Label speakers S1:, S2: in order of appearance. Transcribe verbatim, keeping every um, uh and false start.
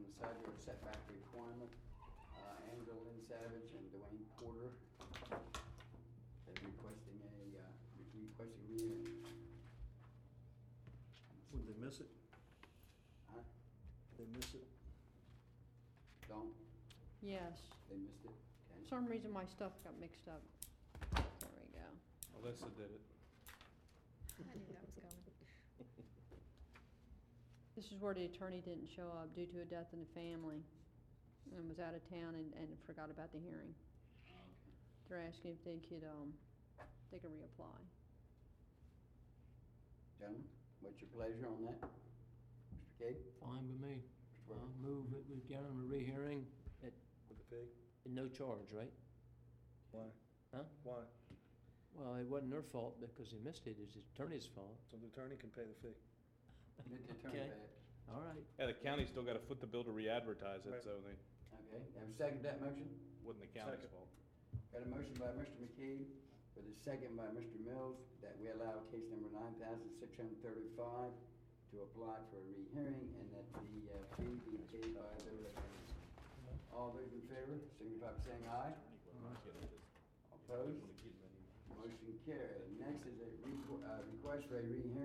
S1: the side yard setback requirement. Uh, Angela Lynn Savage and Dwayne Porter. They're requesting a, uh, re- requesting rehearing.
S2: Would they miss it?
S1: Huh?
S2: They miss it?
S1: Don't,
S3: Yes.
S1: they missed it?
S3: For
S1: Okay.
S3: some reason, my stuff got mixed up. There we go.
S4: Alyssa did it.
S5: I knew that was coming.
S3: This is where the attorney didn't show up due to a death in the family and was out of town and, and forgot about the hearing.
S1: Okay.
S3: They're asking if they could, um, they could reapply.
S1: Gentlemen, what's your pleasure on that? Mister Cade?
S6: Fine with me.
S1: Mister
S6: I'll
S1: Webber?
S6: move it, we get on a rehearing at,
S2: With the fee?
S6: at no charge, right?
S2: Why?
S6: Huh?
S2: Why?
S6: Well, it wasn't their fault because they missed it, it's the attorney's fault.
S2: So the attorney can pay the fee.
S1: Let the attorney
S6: Okay.
S1: pay it.
S6: All right.
S4: Yeah, the county's still gotta foot the bill to re-advertise it,
S2: Right.
S4: so they,
S1: Okay, have a second to that motion?
S4: wasn't the county's
S2: Second.
S4: fault.
S1: Got a motion by Mister McKee, with a second by Mister Mills, that we allow case number nine thousand six hundred thirty-five to apply for a rehearing, and that the uh, fee be paid by the attorneys. All those in favor, signify by saying aye. Opposed? Motion carried. Next is a requ- uh, request for a rehearing